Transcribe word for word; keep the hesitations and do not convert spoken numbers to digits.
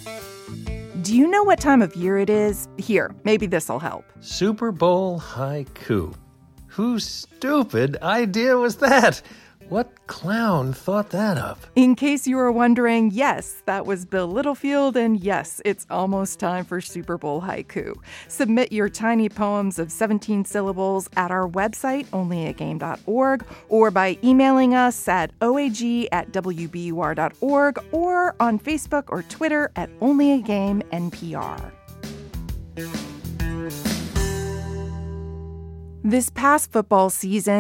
Do you know what time of year it is? Here, maybe this'll help. Super Bowl haiku. Whose stupid idea was that? What clown thought that up? In case you were wondering, yes, that was Bill Littlefield, and yes, it's almost time for Super Bowl haiku. Submit your tiny poems of seventeen syllables at our website, only a game dot org, or by emailing us at o a g at w b u r dot org, or on Facebook or Twitter at only a game N P R. This past football season,